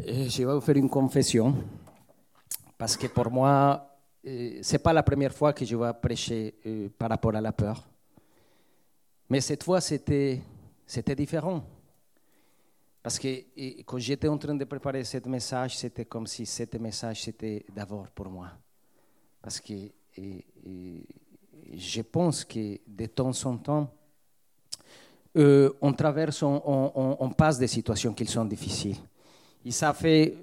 Je vais vous faire une confession, parce que pour moi, ce n'est pas la première fois que je vais prêcher par rapport à la peur. Mais cette fois, c'était différent. Parce que quand j'étais en train de préparer ce message, c'était comme si ce message, c'était d'abord pour moi. Parce que je pense que de temps en temps, on traverse, on passe des situations qui sont difficiles. Et ça fait,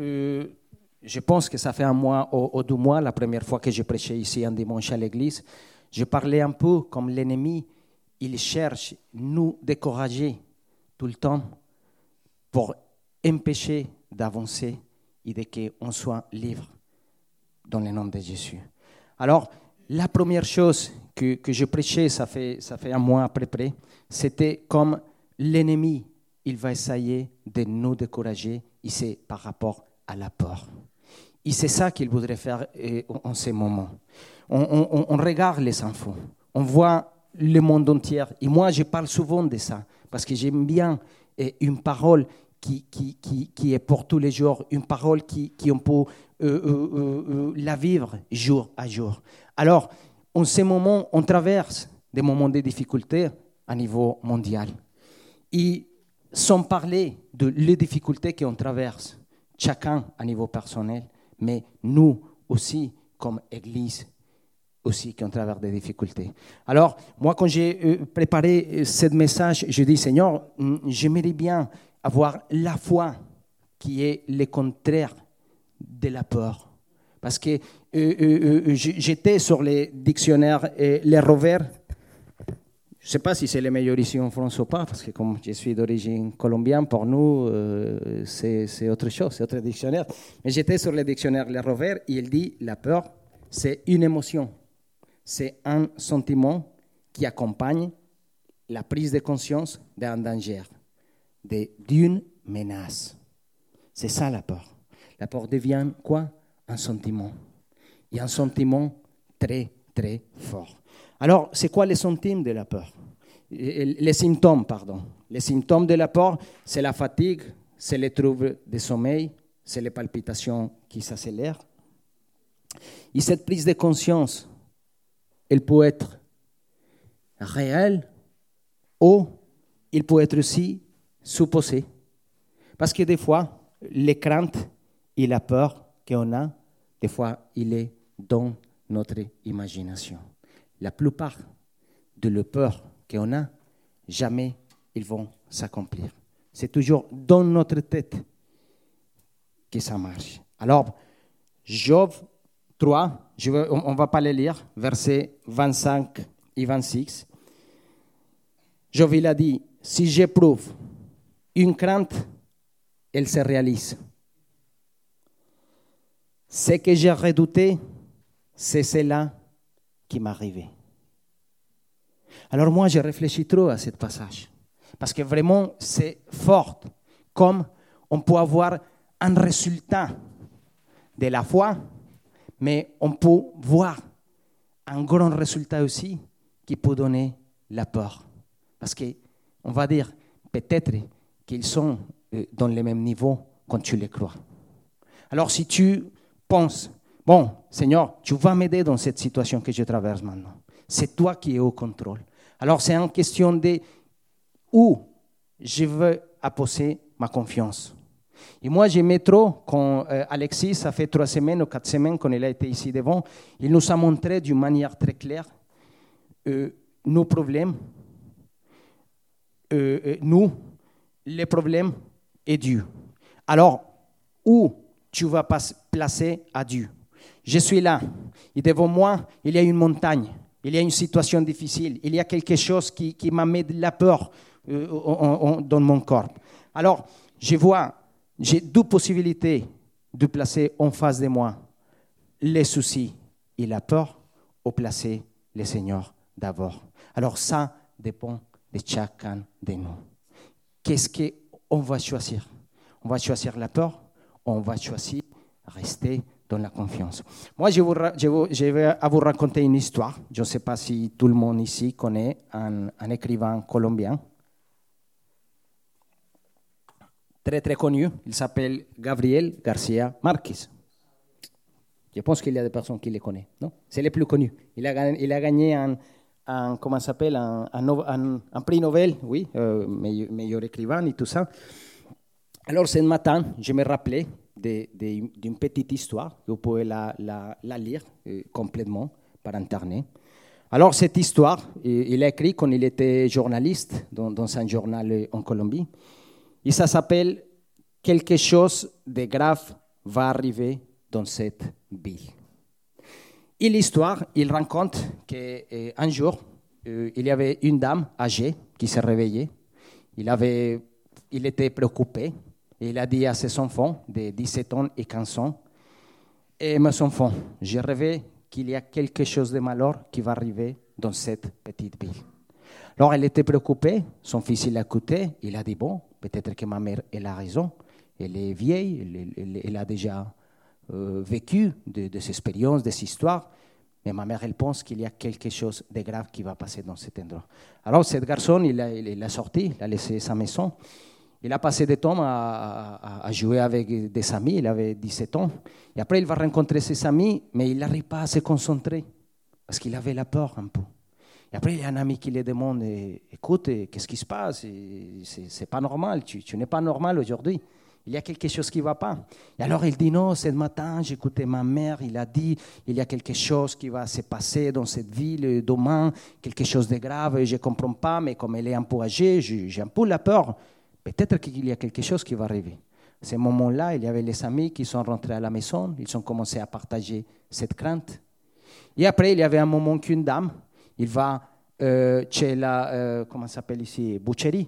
je pense que ça fait un mois ou 2 mois, la première fois que je prêchais ici un dimanche à l'église, je parlais un peu comme l'ennemi, il cherche nous décourager tout le temps pour empêcher d'avancer et de qu'on soit libre dans le nom de Jésus. Alors, la première chose que je prêchais, ça fait un mois à peu près, c'était comme l'ennemi, il va essayer de nous décourager, et c'est par rapport à la peur. Et c'est ça qu'il voudrait faire en ce moment. On regarde les infos, on voit le monde entier, et moi je parle souvent de ça, parce que j'aime bien une parole qui est pour tous les jours, une parole qu'on peut la vivre jour à jour. Alors, en ce moment, on traverse des moments de difficulté à niveau mondial. Et sans parler de les difficultés qu'on traverse, chacun à niveau personnel, mais nous aussi, comme Église, aussi qu'on traverse des difficultés. Alors, moi, quand j'ai préparé ce message, je dis, Seigneur, j'aimerais bien avoir la foi qui est le contraire de la peur. Parce que j'étais sur les dictionnaires, les Rovers. Je ne sais pas si c'est le meilleur ici en France ou pas, parce que comme je suis d'origine colombienne, pour nous, c'est autre chose, c'est autre dictionnaire. Mais j'étais sur le dictionnaire Les Rovers et il dit la peur, c'est une émotion. C'est un sentiment qui accompagne la prise de conscience d'un danger, d'une menace. C'est ça la peur. La peur devient quoi? Un sentiment. Et un sentiment très, très fort. Alors, c'est quoi les symptômes de la peur? Les symptômes, pardon. Les symptômes de la peur, c'est la fatigue, c'est les troubles de sommeil, c'est les palpitations qui s'accélèrent. Et cette prise de conscience, elle peut être réelle ou elle peut être aussi supposée. Parce que des fois, les craintes et la peur qu'on a, des fois, il est dans notre imagination. La plupart de les peurs qu'on a, jamais ils vont s'accomplir. C'est toujours dans notre tête que ça marche. Alors, Job 3, on ne va pas les lire, versets 25 et 26. Job, il a dit, si j'éprouve une crainte, elle se réalise. Ce que j'ai redouté, c'est cela qui m'est arrivé. Alors moi, je réfléchis trop à ce passage, parce que vraiment, c'est fort, comme on peut avoir un résultat de la foi, mais on peut voir un grand résultat aussi qui peut donner la peur. Parce qu'on va dire, peut-être qu'ils sont dans le même niveau quand tu les crois. Alors si tu penses, bon, Seigneur, tu vas m'aider dans cette situation que je traverse maintenant. C'est toi qui es au contrôle. Alors c'est une question de où je veux apposer ma confiance. Et moi, j'aimais trop quand Alexis, ça fait 3 semaines ou 4 semaines qu'on a été ici devant, il nous a montré d'une manière très claire nos problèmes, les problèmes et Dieu. Alors, où tu vas placer à Dieu? Je suis là, et devant moi, il y a une montagne, il y a une situation difficile, il y a quelque chose qui m'a mis de la peur dans mon corps. Alors, j'ai 2 possibilités de placer en face de moi les soucis et la peur, ou placer le Seigneur d'abord. Alors ça dépend de chacun de nous. Qu'est-ce qu'on va choisir? On va choisir la peur, ou on va choisir rester dans la confiance. Moi, je vais vous raconter une histoire. Je ne sais pas si tout le monde ici connaît un écrivain colombien. très très connu. Il s'appelle Gabriel Garcia Marquez. Je pense qu'il y a des personnes qui le connaissent, non? C'est le plus connu. Il a gagné comment ça s'appelle, un prix Nobel, oui, meilleur écrivain et tout ça. Alors ce matin, je me rappelais d'une petite histoire. Vous pouvez la lire complètement par Internet. Alors cette histoire, il a écrit quand il était journaliste dans un journal en Colombie. Et ça s'appelle « Quelque chose de grave va arriver dans cette ville ». Et l'histoire, il raconte qu'un jour, il y avait une dame âgée qui s'est réveillée. Il était préoccupé. Et il a dit à ses enfants de 17 ans et 15 ans, « Et mes enfants, j'ai rêvé qu'il y a quelque chose de malheur qui va arriver dans cette petite ville. » Alors, elle était préoccupée. Son fils, il l'a écouté. Il a dit, bon, peut-être que ma mère, elle a raison. Elle est vieille, elle a déjà vécu des expériences, des histoires. Mais ma mère, elle pense qu'il y a quelque chose de grave qui va passer dans cet endroit. Alors, cet garçon, il est sorti, il a laissé sa maison. Il a passé du temps à jouer avec des amis. Il avait 17 ans. Et après, il va rencontrer ses amis, mais il n'arrive pas à se concentrer parce qu'il avait la peur un peu. Et après, il y a un ami qui lui demande, écoute, qu'est-ce qui se passe? C'est pas normal, tu n'es pas normal aujourd'hui. Il y a quelque chose qui ne va pas. Et alors, il dit, non, ce matin, j'écoutais ma mère, il a dit, il y a quelque chose qui va se passer dans cette ville demain, quelque chose de grave, je ne comprends pas, mais comme elle est un peu âgée, j'ai un peu la peur. Peut-être qu'il y a quelque chose qui va arriver. À ce moment-là, il y avait les amis qui sont rentrés à la maison, ils ont commencé à partager cette crainte. Et après, il y avait un moment qu'une dame, il va chez la, comment ça s'appelle ici, boucherie,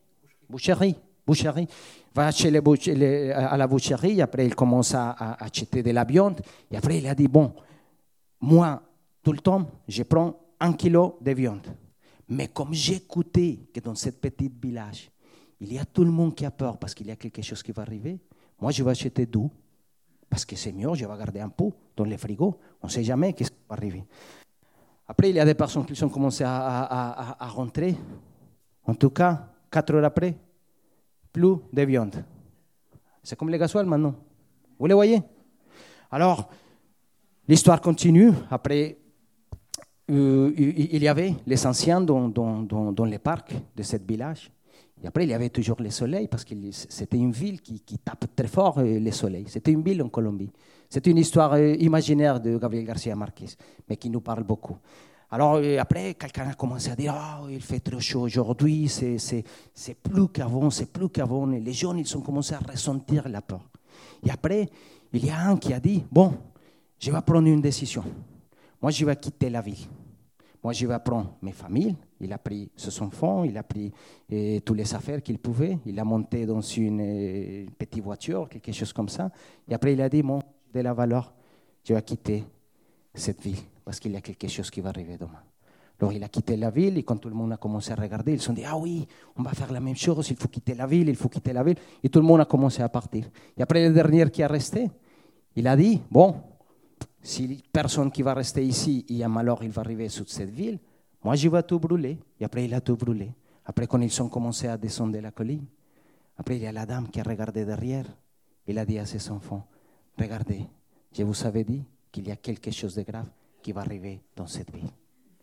va à la boucherie, et après il commence à acheter de la viande, et après il a dit, bon, moi, tout le temps, je prends 1 kilo de viande. Mais comme j'ai écouté que dans ce petit village, il y a tout le monde qui a peur parce qu'il y a quelque chose qui va arriver, moi je vais acheter d'où? Parce que c'est mieux, je vais garder un peu dans le frigo, on ne sait jamais ce qui va arriver. Après, il y a des personnes qui ont commencé à rentrer. En tout cas, 4 heures après, plus de viande. C'est comme le gasoil maintenant. Vous le voyez? Alors, l'histoire continue. Après, il y avait les anciens dans les parcs de ce village. Et après, il y avait toujours le soleil, parce que c'était une ville qui tape très fort le soleil. C'était une ville en Colombie. C'est une histoire imaginaire de Gabriel Garcia Marquez, mais qui nous parle beaucoup. Alors après, quelqu'un a commencé à dire « Oh, il fait trop chaud aujourd'hui, c'est plus qu'avant, c'est plus qu'avant. » Et les jeunes, ils ont commencé à ressentir la peur. Et après, il y a un qui a dit « Bon, je vais prendre une décision. Moi, je vais quitter la ville. Moi, je vais prendre mes familles. » Il a pris ses enfants, il a pris toutes les affaires qu'il pouvait. Il a monté dans une petite voiture, quelque chose comme ça. Et après, il a dit, bon, de la valeur, je vais quitter cette ville parce qu'il y a quelque chose qui va arriver demain. Alors, il a quitté la ville et quand tout le monde a commencé à regarder, ils se sont dit, ah oui, on va faire la même chose, il faut quitter la ville, il faut quitter la ville. Et tout le monde a commencé à partir. Et après, le dernier qui est resté, il a dit, bon, si personne qui va rester ici, il y a malheur, il va arriver sur cette ville, moi, je vais tout brûler. Et après, il a tout brûlé. Après, quand ils ont commencé à descendre la colline, après, il y a la dame qui a regardé derrière. Il a dit à ses enfants, regardez, je vous avais dit qu'il y a quelque chose de grave qui va arriver dans cette ville.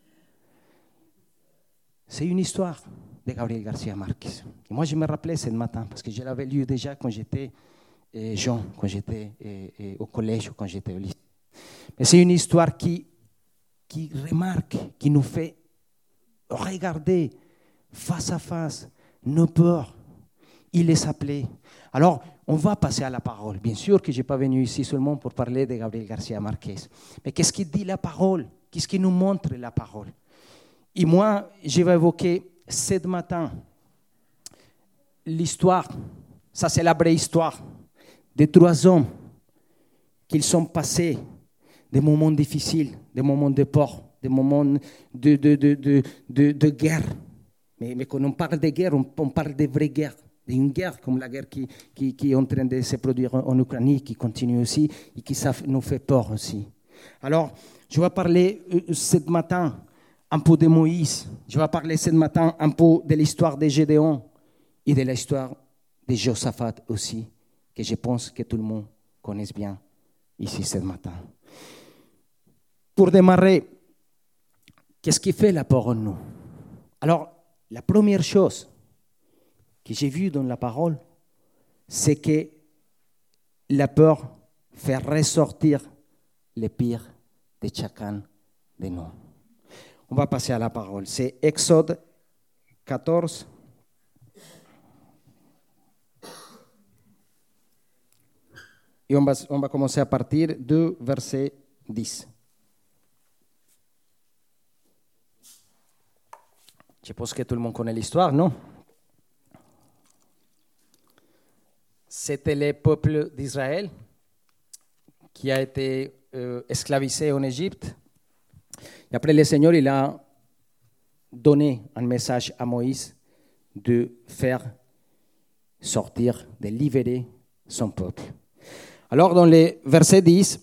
C'est une histoire de Gabriel Garcia Marquez. Et moi, je me rappelais ce matin, parce que je l'avais lu déjà quand j'étais jeune, quand j'étais au collège ou quand j'étais au lycée. Mais c'est une histoire qui remarque, qui nous fait regarder face à face nos peurs. Il les appelait. Alors, on va passer à la parole. Bien sûr que je n'ai pas venu ici seulement pour parler de Gabriel Garcia Marquez. Mais qu'est-ce qu'il dit la parole? Qu'est-ce qui nous montre la parole? Et moi, je vais évoquer ce matin l'histoire, ça c'est la vraie histoire, de 3 hommes qui sont passés des moments difficiles, des moments de peur, des moments de guerre. Mais quand on parle de guerre, on parle de vraie guerre. D'une guerre comme la guerre qui est en train de se produire en Ukraine, qui continue aussi et qui nous fait peur aussi. Alors, je vais parler ce matin un peu de Moïse. Je vais parler ce matin un peu de l'histoire de Gédéon et de l'histoire de Josaphat aussi, que je pense que tout le monde connaît bien ici ce matin. Pour démarrer, qu'est-ce qui fait la peur en nous? Alors, la première chose que j'ai vue dans la parole, c'est que la peur fait ressortir le pire de chacun de nous. On va passer à la parole. C'est Exode 14. Et on va commencer à partir du verset 10. Je pense que tout le monde connaît l'histoire, non? C'était le peuple d'Israël qui a été esclavisé en Égypte. Et après, le Seigneur, il a donné un message à Moïse de faire sortir, de libérer son peuple. Alors, dans le verset 10,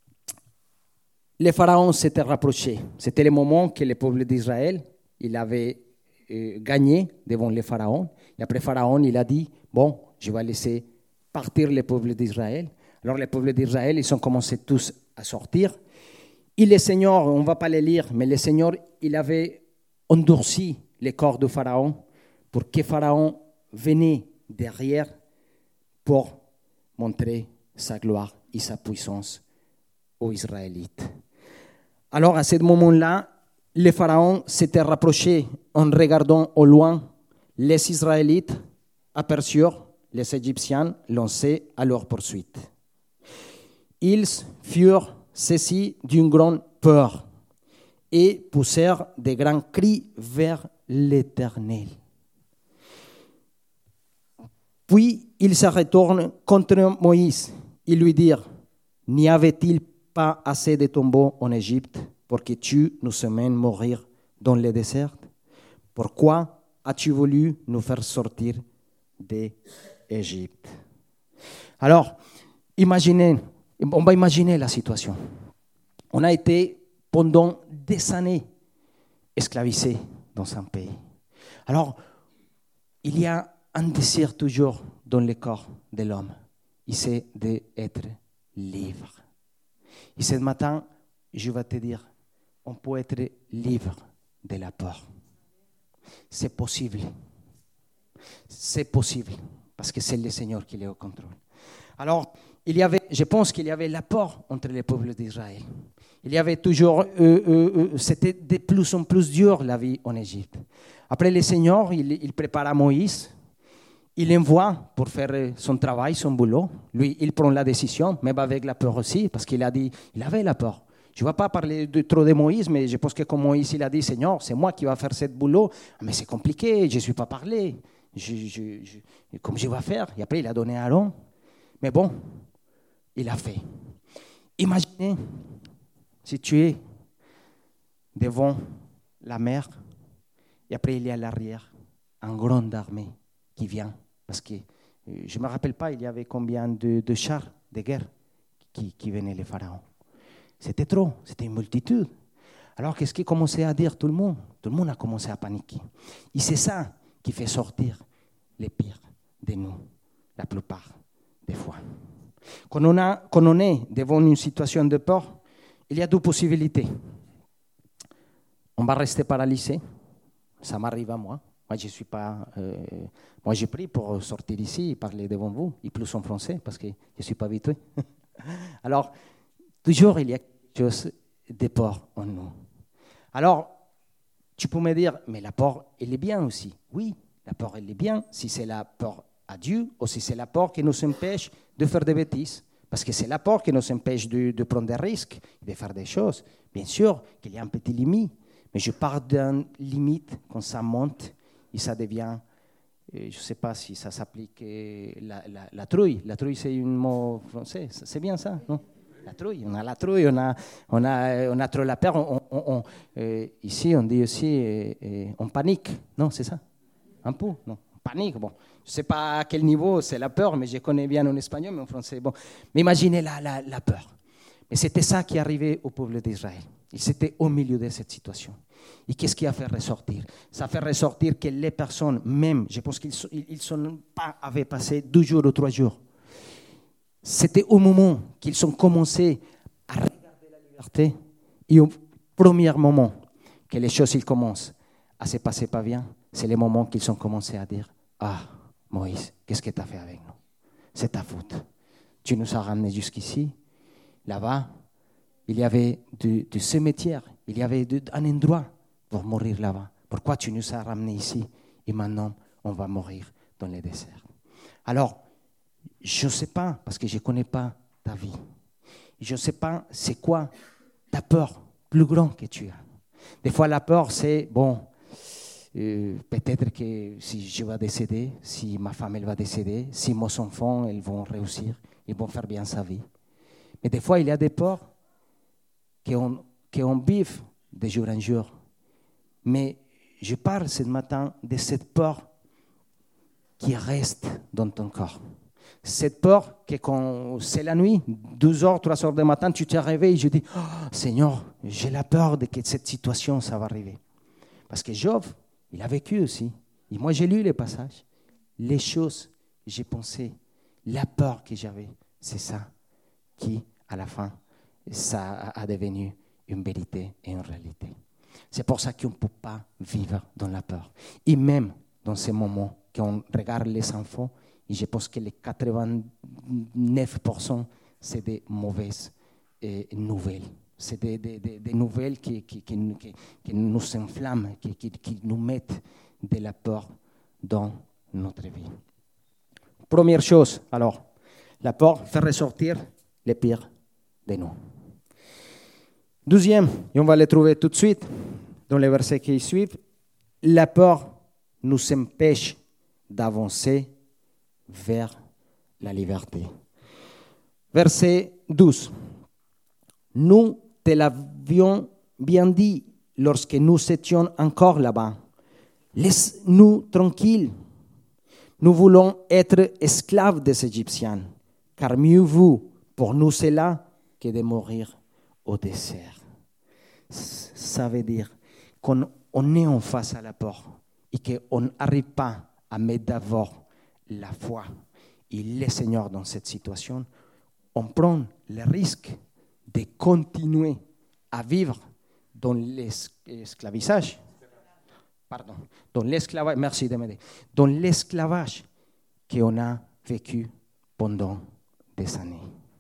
le Pharaon s'était rapproché. C'était le moment que le peuple d'Israël, il avait gagné devant le Pharaon. Et après, Pharaon, il a dit, bon, je vais laisser partir le peuple d'Israël. Alors, le peuple d'Israël, ils ont commencé tous à sortir. Et le Seigneur, on ne va pas les lire, mais le Seigneur, il avait endurci le corps de Pharaon pour que Pharaon venait derrière pour montrer sa gloire et sa puissance aux Israélites. Alors, à ce moment-là, le Pharaon s'était rapproché en regardant au loin. Les Israélites aperçurent les Égyptiens lancés à leur poursuite. Ils furent saisis d'une grande peur et poussèrent de grands cris vers l'Éternel. Puis ils se retournent contre Moïse et lui dirent, n'y avait-il pas assez de tombeaux en Égypte pour que tu nous emmènes mourir dans le désert? Pourquoi as-tu voulu nous faire sortir d'Égypte? Alors, on va imaginer la situation. On a été pendant des années esclavisés dans un pays. Alors, il y a un désir toujours dans le corps de l'homme, et c'est d'être libre. Et ce matin, je vais te dire, on peut être libre de la peur. C'est possible. C'est possible, parce que c'est le Seigneur qui est au contrôle. Alors, je pense qu'il y avait la peur entre les peuples d'Israël. Il y avait toujours, c'était de plus en plus dur la vie en Égypte. Après, le Seigneur, il prépara Moïse. Il l'envoie pour faire son travail, son boulot. Lui, il prend la décision, même avec la peur aussi, parce qu'il a dit, il avait la peur. Je ne vais pas parler trop de Moïse, mais je pense que comme Moïse, il a dit, Seigneur, c'est moi qui vais faire ce boulot. Mais c'est compliqué, je ne suis pas parlé. Comme je vais faire? Et après, il a donné à Aaron. Mais bon, il a fait. Imaginez si tu es devant la mer et après il y a à l'arrière une grande armée qui vient. Parce que je ne me rappelle pas, il y avait combien de chars de guerre qui venaient les pharaons. C'était trop, c'était une multitude. Alors qu'est-ce qui commençait à dire tout le monde? Tout le monde a commencé à paniquer. Et c'est ça qui fait sortir les pires de nous, la plupart des fois. Quand on est devant une situation de peur, il y a deux possibilités. On va rester paralysé. Ça m'arrive à moi. Moi, je suis pas. Moi, j'ai pris pour sortir ici et parler devant vous, et plus en français, parce que je ne suis pas habitué. Alors, toujours, il y a quelque chose de peur en nous. Alors, tu peux me dire, mais la peur, elle est bien aussi. Oui, la peur, elle est bien, si c'est la peur à Dieu, ou si c'est la peur qui nous empêche de faire des bêtises. Parce que c'est la peur qui nous empêche de prendre des risques, de faire des choses. Bien sûr qu'il y a un petit limite, mais je parle d'une limite quand ça monte et ça devient, je ne sais pas si ça s'applique, la trouille. La trouille, c'est un mot français, c'est bien ça, non? La trouille, on a la trouille, on a trop la peur. Ici, on dit aussi, on panique, non, c'est ça? Un peu, non? Panique, bon. Je ne sais pas à quel niveau c'est la peur, mais je connais bien en espagnol, mais en français, bon. Mais imaginez la peur. Mais c'était ça qui arrivait au peuple d'Israël. Ils étaient au milieu de cette situation. Et qu'est-ce qui a fait ressortir? Ça fait ressortir que les personnes, même, je pense avaient passé 2 jours ou 3 jours. C'était au moment qu'ils ont commencé à regarder la liberté et au premier moment que les choses ils commencent à se passer pas bien, c'est le moment qu'ils ont commencé à dire « Ah, Moïse, qu'est-ce que tu as fait avec nous? C'est ta faute. Tu nous as ramenés jusqu'ici. Là-bas, il y avait du cimetière, il y avait un endroit pour mourir là-bas. Pourquoi tu nous as ramenés ici et maintenant on va mourir dans le désert? » Alors, je ne sais pas, parce que je ne connais pas ta vie. Je ne sais pas c'est quoi ta peur plus grande que tu as. Des fois, la peur, c'est, peut-être que si je vais décéder, si ma femme elle va décéder, si mes enfants ils vont réussir, ils vont faire bien sa vie. Mais des fois, il y a des peurs qu'on vive de jour en jour. Mais je parle ce matin de cette peur qui reste dans ton corps. Cette peur que quand c'est la nuit, 2h, 3h du matin, tu te réveilles et je dis, oh, Seigneur, j'ai la peur de que cette situation, ça va arriver. Parce que Job, il a vécu aussi. Et moi, j'ai lu les passages. Les choses, j'ai pensé, la peur que j'avais, c'est ça qui, à la fin, ça a devenu une vérité et une réalité. C'est pour ça qu'on ne peut pas vivre dans la peur. Et même dans ces moments, quand on regarde les enfants, et je pense que les 89%, c'est des mauvaises nouvelles. C'est des nouvelles qui nous enflamment, qui nous mettent de la peur dans notre vie. Première chose, alors, la peur fait ressortir le pire de nous. Deuxième, et on va le trouver tout de suite dans les versets qui suivent, la peur nous empêche d'avancer vers la liberté. Verset 12. Nous te l'avions bien dit lorsque nous étions encore là-bas. Laisse-nous tranquilles. Nous voulons être esclaves des Égyptiens, car mieux vaut pour nous cela que de mourir au désert. Ça veut dire qu'on est en face à la porte et qu'on n'arrive pas à mettre d'abord la foi et le Seigneur dans cette situation, on prend le risque de continuer à vivre dans l'esclavage. Pardon, dans l'esclavage, merci de m'aider, dans l'esclavage qu'on a vécu pendant des années.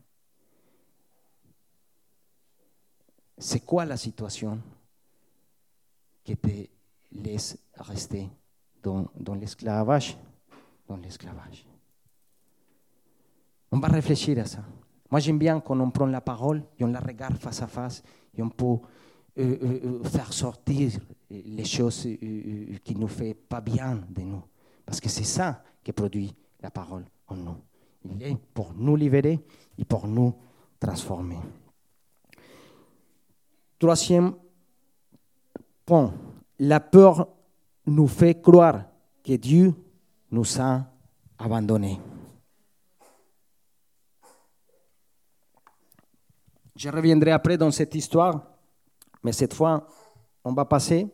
C'est quoi la situation qui te laisse rester dans l'esclavage? Dans l'esclavage. On va réfléchir à ça. Moi, j'aime bien quand on prend la parole et on la regarde face à face et on peut faire sortir les choses qui ne nous font pas bien de nous. Parce que c'est ça qui produit la parole en nous. Il est pour nous libérer et pour nous transformer. Troisième point, la peur nous fait croire que Dieu nous a abandonnés. Je reviendrai après dans cette histoire, mais cette fois, on va passer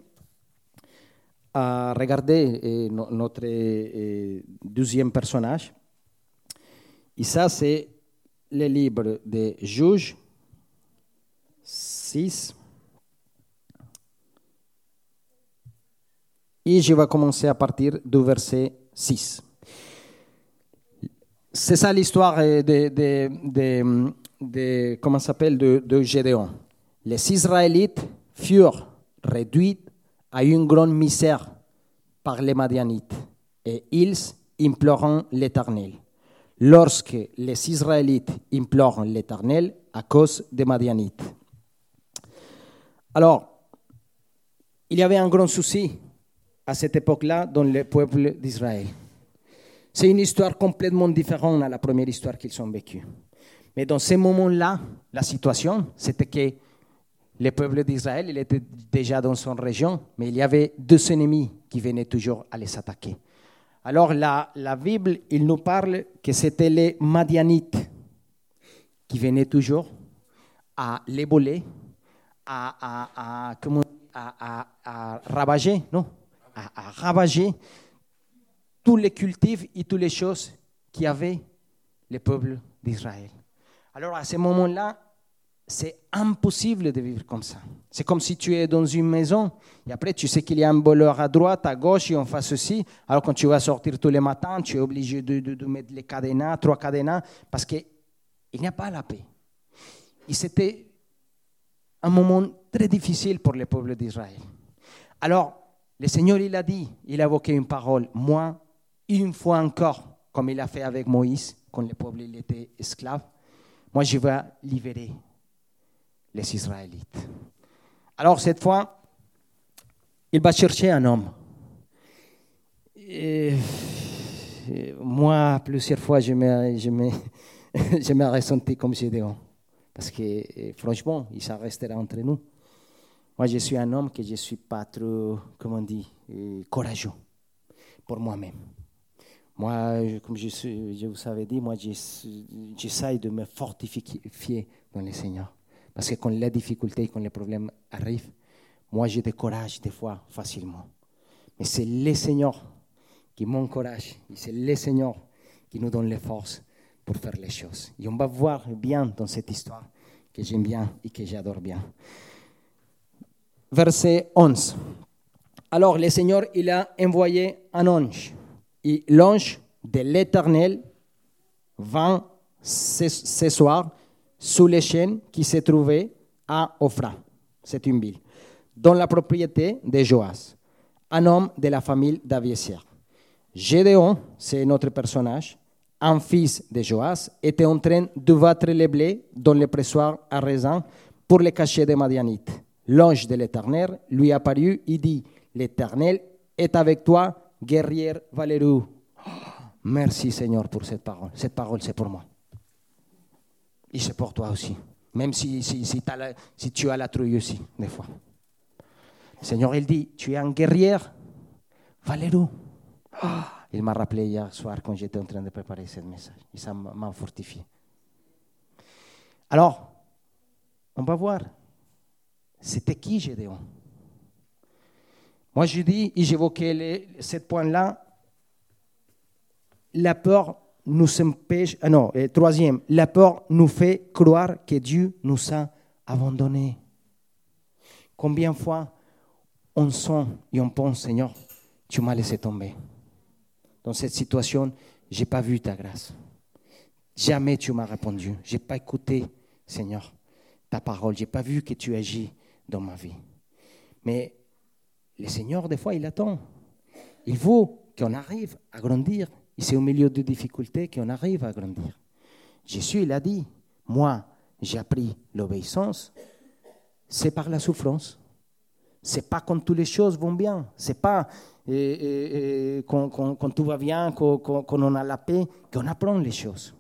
à regarder notre deuxième personnage. Et ça, c'est le livre de Juges 6. Et je vais commencer à partir du verset 6. C'est ça l'histoire comment ça s'appelle, de Gédéon. Les Israélites furent réduits à une grande misère par les Madianites et ils implorant l'Éternel. Lorsque les Israélites implorent l'Éternel à cause des Madianites. Alors, il y avait un grand souci à cette époque-là dans le peuple d'Israël. C'est une histoire complètement différente à la première histoire qu'ils ont vécue. Mais dans ces moments-là, la situation, c'était que le peuple d'Israël, il était déjà dans son région, mais il y avait 2 ennemis qui venaient toujours à les attaquer. Alors la Bible, il nous parle que c'était les Madianites qui venaient toujours à les voler, à à ravager, non, à ravager tous les cultifs et toutes les choses qu'il y avait le peuple d'Israël. Alors à ce moment-là, c'est impossible de vivre comme ça. C'est comme si tu es dans une maison et après tu sais qu'il y a un voleur à droite, à gauche et en face aussi. Alors quand tu vas sortir tous les matins, tu es obligé de mettre les cadenas, 3 cadenas, parce qu'il n'y a pas la paix. Et c'était un moment très difficile pour le peuple d'Israël. Alors le Seigneur, il a dit, il a évoqué une parole. Moi, une fois encore, comme il a fait avec Moïse, quand le peuple il était esclave, moi je vais libérer les Israélites. Alors cette fois, il va chercher un homme. Et moi, plusieurs fois, je me ressenti comme Gédéon. Parce que franchement, ça restera entre nous. Moi, je suis un homme que je ne suis pas trop, comment on dit, courageux pour moi-même. Moi, comme je vous avais dit, moi, j'essaie de me fortifier dans le Seigneur. Parce que quand les difficultés, quand les problèmes arrivent, moi, je décourage des fois facilement. Mais c'est le Seigneur qui m'encourage. Et c'est le Seigneur qui nous donne les forces pour faire les choses. Et on va voir bien dans cette histoire que j'aime bien et que j'adore bien. Verset 11. Alors, le Seigneur, il a envoyé un ange. Et l'ange de l'Éternel vint ce soir sous les chênes qui se trouvaient à Ophra, c'est une ville, dans la propriété de Joas, un homme de la famille d'Abiézer. Gédéon, c'est notre personnage, un fils de Joas, était en train de battre les blés dans le pressoir à raisin pour les cacher des Madianites. L'ange de l'Éternel lui apparut et dit, l'Éternel est avec toi, guerrier valeureux. Oh, merci Seigneur pour cette parole. Cette parole, c'est pour moi. Et c'est pour toi aussi. Même si tu as la trouille aussi, des fois. Le Seigneur, il dit, tu es un guerrier valeureux. Oh, il m'a rappelé hier soir quand j'étais en train de préparer ce message. Et ça m'a fortifié. Alors, on va voir. C'était qui Gédéon? Moi, je dis, et j'évoquais ce point-là, la peur nous empêche, troisième, la peur nous fait croire que Dieu nous a abandonnés. Combien de fois on sent et on pense, Seigneur, tu m'as laissé tomber. Dans cette situation, je n'ai pas vu ta grâce. Jamais tu m'as répondu. Je n'ai pas écouté, Seigneur, ta parole. Je n'ai pas vu que tu agis dans ma vie. Mais le Seigneur, des fois, il attend. Il veut qu'on arrive à grandir. Et c'est au milieu de difficultés qu'on arrive à grandir. Jésus, il a dit, moi, j'ai appris l'obéissance, c'est par la souffrance. C'est pas quand toutes les choses vont bien. C'est pas quand tout va bien, quand on a la paix, qu'on apprend les choses.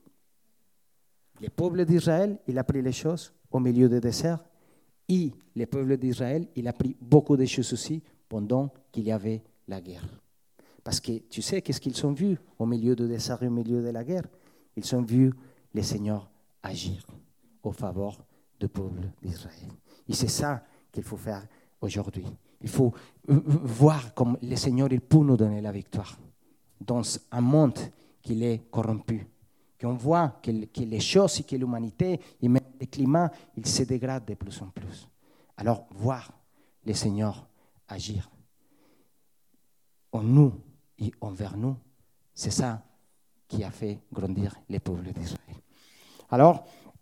Le peuple d'Israël, il a appris les choses au milieu du désert. Et le peuple d'Israël, il a appris beaucoup de choses aussi pendant qu'il y avait la guerre. Parce que tu sais, qu'est-ce qu'ils ont vu au milieu du désert et au milieu de la guerre? Ils ont vu le Seigneur agir au faveur du peuple d'Israël. Et c'est ça qu'il faut faire aujourd'hui. Il faut voir comme le Seigneur il peut nous donner la victoire dans un monde qui est corrompu. Qu'on voit que les choses et que l'humanité et même le climat, il se dégrade de plus en plus. Alors, voir le Seigneur agir en nous et envers nous, c'est ça qui a fait grandir les peuples d'Israël. Alors,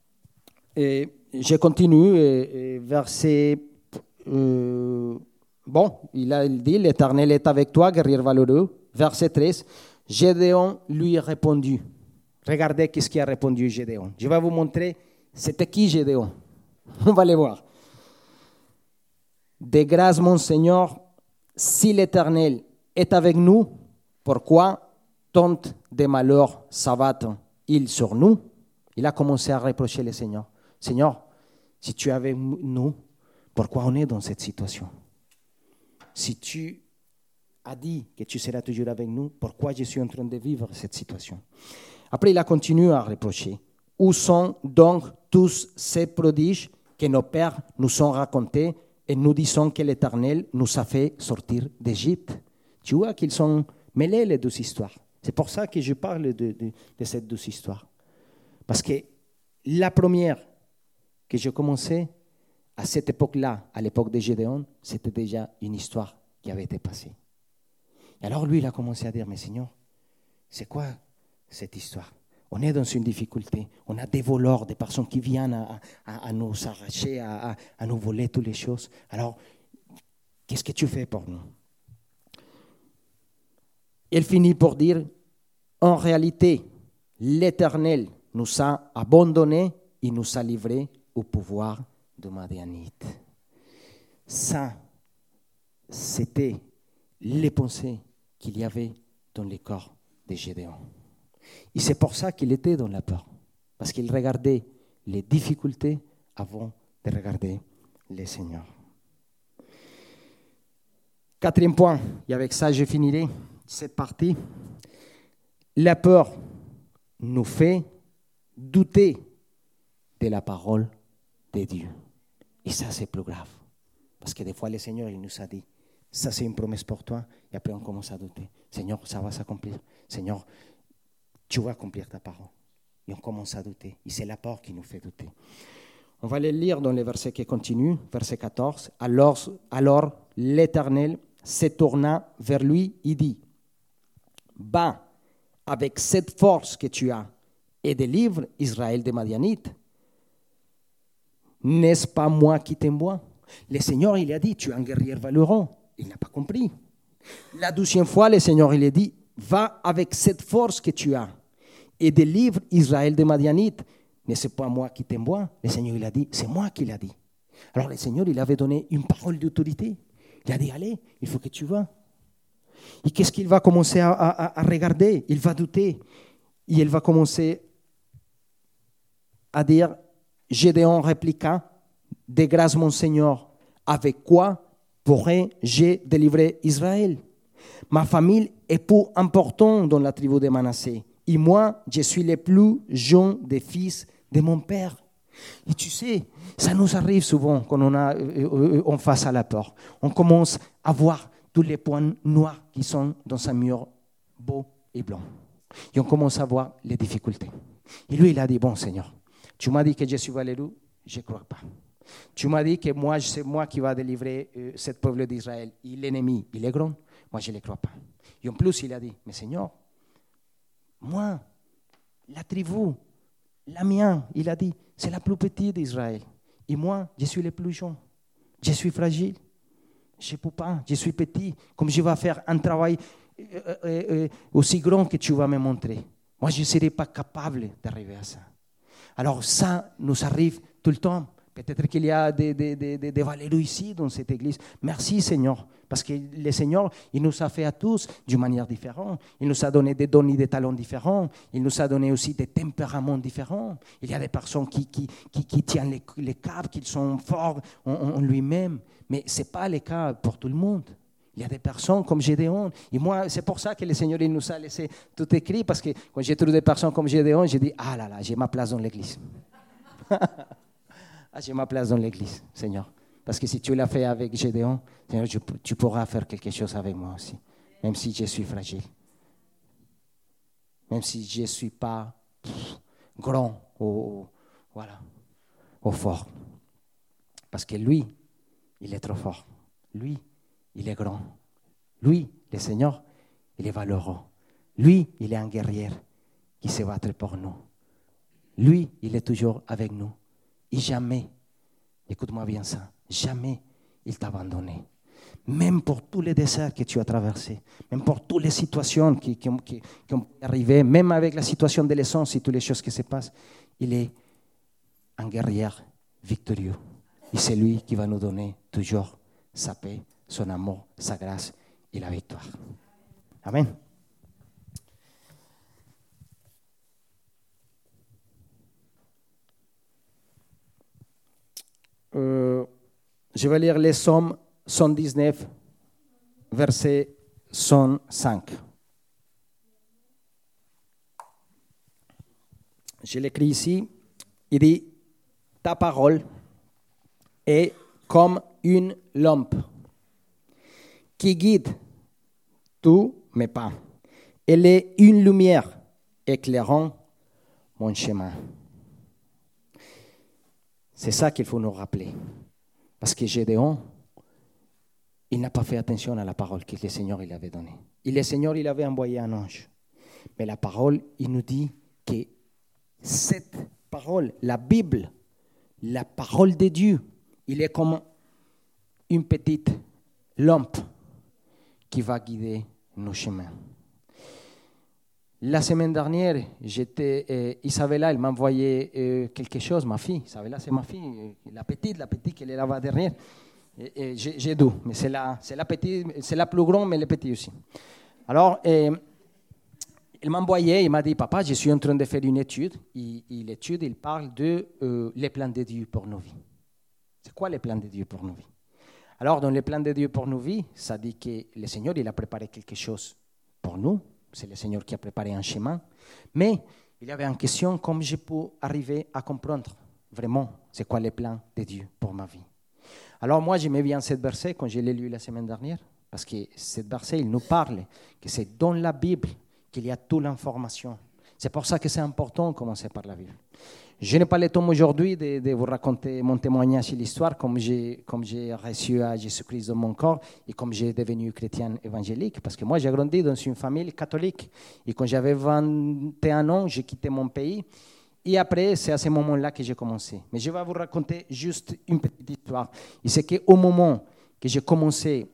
je continue, verset... il dit, l'Éternel est avec toi, guerrier valeureux. Verset 13, Gédéon lui répondit. Regardez qu'est-ce qui a répondu Gédéon. Je vais vous montrer, c'était qui Gédéon. On va les voir. De grâce, mon Seigneur, si l'Éternel est avec nous, pourquoi tant de malheurs s'abattent-ils sur nous? Il a commencé à reprocher le Seigneur. Seigneur, si tu es avec nous, pourquoi on est dans cette situation? Si tu as dit que tu seras toujours avec nous, pourquoi je suis en train de vivre cette situation? Après, il a continué à reprocher. Où sont donc tous ces prodiges que nos pères nous ont racontés et nous disons que l'Éternel nous a fait sortir d'Égypte. Tu vois qu'ils sont mêlés, les deux histoires. C'est pour ça que je parle de ces deux histoires. Parce que la première que j'ai commencé, à cette époque-là, à l'époque de Gédéon, c'était déjà une histoire qui avait été passée. Et alors lui, il a commencé à dire, mais Seigneur, c'est quoi cette histoire? On est dans une difficulté. On a des voleurs, des personnes qui viennent à nous arracher, à nous voler toutes les choses. Alors, qu'est-ce que tu fais pour nous? Il finit pour dire, en réalité, l'Éternel nous a abandonnés et nous a livrés au pouvoir de Madianite. Ça, c'était les pensées qu'il y avait dans le corps de Gédéon. Et c'est pour ça qu'il était dans la peur, parce qu'il regardait les difficultés avant de regarder le Seigneur. Quatrième point, et avec ça je finirai cette partie. La peur nous fait douter de la parole de Dieu. Et ça, c'est plus grave. Parce que des fois, le Seigneur, il nous a dit, ça, c'est une promesse pour toi. Et après, on commence à douter. Seigneur, ça va s'accomplir. Seigneur, tu vas accomplir ta parole. Et on commence à douter. Et c'est la peur qui nous fait douter. On va les lire dans les versets qui continuent. Verset 14. Alors l'Éternel se tourna vers lui et dit, va avec cette force que tu as et délivre Israël des Madianites. N'est-ce pas moi qui t'envoie? Le Seigneur, il a dit, tu es un guerrier valeureux. Il n'a pas compris. La deuxième fois, le Seigneur, il a dit, va avec cette force que tu as et délivre Israël des Madianites. N'est-ce pas moi qui t'envoie? Le Seigneur, il a dit, c'est moi qui l'a dit. Alors le Seigneur, il avait donné une parole d'autorité. Il a dit, allez, il faut que tu vas. Et qu'est-ce qu'il va commencer à regarder? Il va douter. Et il va commencer à dire, Gédéon répliqua, de grâce mon Seigneur, avec quoi pourrais-je délivrer Israël? Ma famille est plus importante dans la tribu de Manassé. Et moi, je suis le plus jeune des fils de mon père. Et tu sais, ça nous arrive souvent quand on face à la peur. On commence à voir tous les points noirs qui sont dans un mur beau et blanc. Et on commence à voir les difficultés. Et lui, il a dit, bon Seigneur, tu m'as dit que je suis valeureux, je ne crois pas. Tu m'as dit que moi, c'est moi qui va délivrer ce peuple d'Israël. Et l'ennemi, il est grand. Moi, je ne le crois pas. Et en plus, il a dit, mais Seigneur, moi, la tribu, la mienne, il a dit, c'est la plus petite d'Israël. Et moi, je suis le plus jeune. Je suis fragile. Je ne peux pas. Je suis petit. Comme je vais faire un travail aussi grand que tu vas me montrer. Moi, je ne serai pas capable d'arriver à ça. Alors ça nous arrive tout le temps. Peut-être qu'il y a des valeureux ici dans cette église. Merci Seigneur, parce que le Seigneur, il nous a fait à tous d'une manière différente. Il nous a donné des dons et des talents différents. Il nous a donné aussi des tempéraments différents. Il y a des personnes qui tiennent les câbles, qui sont forts en lui-même. Mais ce n'est pas le cas pour tout le monde. Il y a des personnes comme Gédéon. Et moi, c'est pour ça que le Seigneur il nous a laissé tout écrit, parce que quand j'ai trouvé des personnes comme Gédéon, j'ai dit, ah là là, j'ai ma place dans l'église. J'ai ma place dans l'église, Seigneur. Parce que si tu l'as fait avec Gédéon, Seigneur, tu pourras faire quelque chose avec moi aussi. Même si je suis fragile. Même si je ne suis pas grand ou fort. Parce que lui, il est trop fort. Lui, il est grand. Lui, le Seigneur, il est valeureux. Lui, il est un guerrier qui se battre pour nous. Lui, il est toujours avec nous. Et jamais, écoute-moi bien ça, jamais il t'a abandonné. Même pour tous les déserts que tu as traversés, même pour toutes les situations qui ont arrivé, même avec la situation de l'essence et toutes les choses qui se passent, il est un guerrier victorieux. Et c'est lui qui va nous donner toujours sa paix, son amour, sa grâce et la victoire. Amen. Je vais lire les Psaumes 119, verset 105. Je l'écris ici. Il dit, ta parole est comme une lampe qui guide tous mes pas. Elle est une lumière éclairant mon chemin. C'est ça qu'il faut nous rappeler. Parce que Gédéon, il n'a pas fait attention à la parole que le Seigneur il avait donnée. Et le Seigneur, il avait envoyé un ange. Mais la parole, il nous dit que cette parole, la Bible, la parole de Dieu, il est comme une petite lampe qui va guider nos chemins. La semaine dernière, Isabella, elle m'a envoyé quelque chose, ma fille. Isabella, c'est ma fille, la petite qu'elle est là-bas derrière. J'ai deux, mais c'est la petite, c'est la plus grande, mais elle est petite aussi. Alors, il m'a envoyé, il m'a dit, papa, je suis en train de faire une étude. Et l'étude, il parle de les plans de Dieu pour nos vies. C'est quoi les plans de Dieu pour nos vies? Alors, dans les plans de Dieu pour nos vies, ça dit que le Seigneur, il a préparé quelque chose pour nous. C'est le Seigneur qui a préparé un chemin. Mais il y avait une question, comment je peux arriver à comprendre vraiment c'est quoi les plans de Dieu pour ma vie. Alors moi, j'aimais bien ce verset quand je l'ai lu la semaine dernière, parce que ce verset, il nous parle que c'est dans la Bible qu'il y a toute l'information. C'est pour ça que c'est important de commencer par la Bible. Je n'ai pas le temps aujourd'hui de vous raconter mon témoignage sur l'histoire, comme j'ai reçu à Jésus-Christ dans mon corps et comme j'ai devenu chrétien évangélique, parce que moi, j'ai grandi dans une famille catholique. Et quand j'avais 21 ans, j'ai quitté mon pays. Et après, c'est à ce moment-là que j'ai commencé. Mais je vais vous raconter juste une petite histoire. Et c'est qu'au moment que j'ai commencé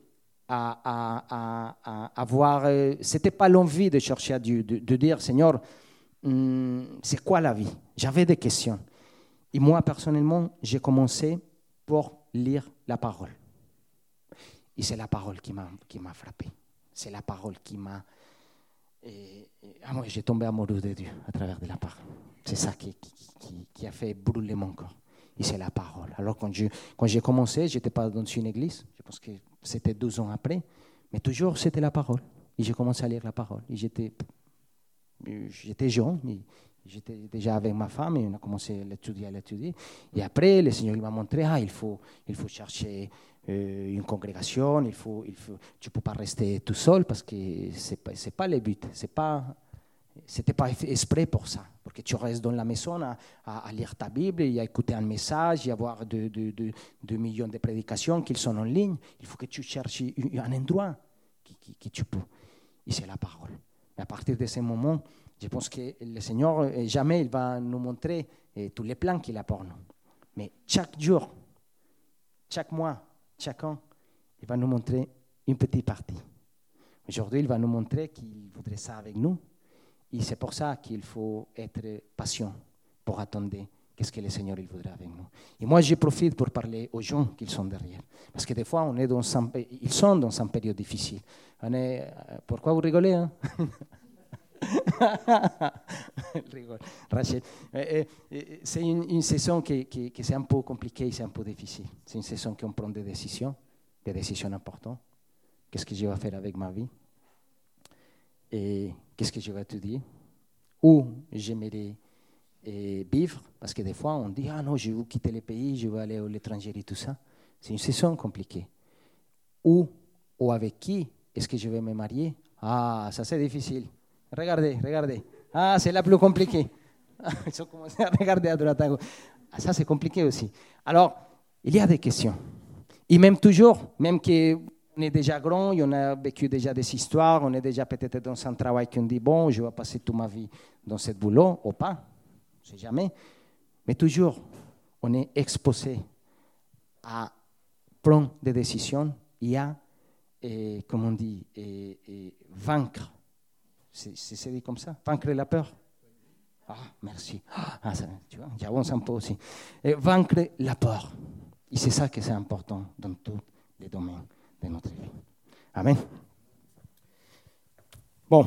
à avoir... ce n'était pas l'envie de chercher à Dieu, de dire, Seigneur, c'est quoi la vie? J'avais des questions. Et moi, personnellement, j'ai commencé pour lire la parole. Et c'est la parole qui m'a frappé. C'est la parole qui m'a... moi, j'ai tombé amoureux de Dieu à travers de la parole. C'est ça qui a fait brûler mon corps. Et c'est la parole. Alors, quand j'ai commencé, je n'étais pas dans une église. Je pense que c'était 12 ans après. Mais toujours, c'était la parole. Et j'ai commencé à lire la parole. Et j'étais jeune. J'étais déjà avec ma femme et on a commencé à l'étudier. Et après, le Seigneur m'a montré, il faut chercher une congrégation. Tu ne peux pas rester tout seul parce que ce n'est pas le but. C'était pas exprès pour ça, pour que tu restes dans la maison à lire ta Bible et à écouter un message et avoir 2 millions de prédications qui sont en ligne. Il faut que tu cherches un endroit que tu peux. Et c'est la parole. Et à partir de ce moment, je pense que le Seigneur, jamais il va nous montrer tous les plans qu'il a pour nous. Mais chaque jour, chaque mois, chaque an, il va nous montrer une petite partie. Aujourd'hui, il va nous montrer qu'il voudrait ça avec nous. Et c'est pour ça qu'il faut être patient pour attendre qu'est-ce que le Seigneur il voudrait avec nous. Et moi, je profite pour parler aux gens qui sont derrière. Parce que des fois, ils sont dans une période difficile. Pourquoi vous rigolez, hein? Rachel. C'est une saison qui c'est un peu compliquée, c'est un peu difficile. C'est une saison où on prend des décisions importantes. Qu'est-ce que je vais faire avec ma vie? Et qu'est-ce que je vais étudier? Où j'aimerais vivre? Parce que des fois, on dit, non, je veux quitter le pays, je veux aller à l'étranger et tout ça. C'est une saison compliquée. Où ou avec qui est-ce que je vais me marier? Ça c'est difficile. Regardez. C'est la plus compliquée. Ils ont commencé à regarder à droite à gauche. Ça c'est compliqué aussi. Alors, il y a des questions. Et même toujours, même que on est déjà grand, on a vécu déjà des histoires, on est déjà peut-être dans un travail qu'on dit, bon, je vais passer toute ma vie dans ce boulot, ou pas, on ne sait jamais. Mais toujours, on est exposé à prendre des décisions et à, comme on dit, vaincre. C'est dit comme ça, vaincre la peur. Merci. Ça, tu vois, j'avance un peu aussi. Vaincre la peur. Et c'est ça que c'est important dans tous les domaines de notre vie. Amen. Bon.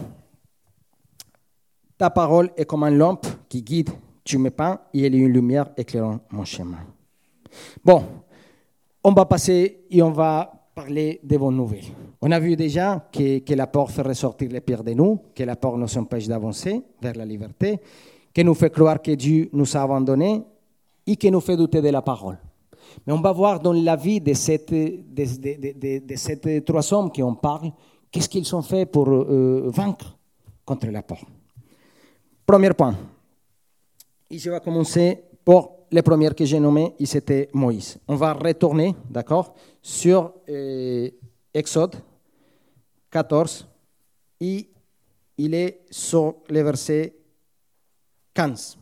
Ta parole est comme une lampe qui guide tous mes pas et elle est une lumière éclairant mon chemin. Bon, on va passer et on va parler des bonnes nouvelles. On a vu déjà que la peur fait ressortir les pires de nous, que la peur nous empêche d'avancer vers la liberté, que nous fait croire que Dieu nous a abandonnés et que nous fait douter de la parole. Mais on va voir dans la vie de ces trois hommes qui en parlent, qu'est-ce qu'ils ont fait pour vaincre contre la peur. Premier point. Et je vais commencer par le premier que j'ai nommé, c'était Moïse. On va retourner, d'accord, sur Exode 14, et il est sur le verset 15.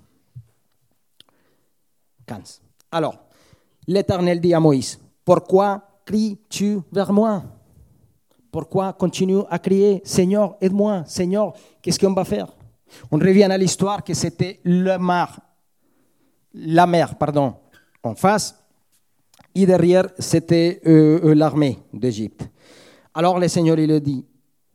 Alors, l'Éternel dit à Moïse, « Pourquoi cries-tu vers moi? Pourquoi continues à crier, Seigneur, aide-moi, Seigneur, qu'est-ce qu'on va faire ?» On revient à l'histoire que c'était la mer, en face, et derrière, c'était l'armée d'Égypte. Alors le Seigneur, il dit,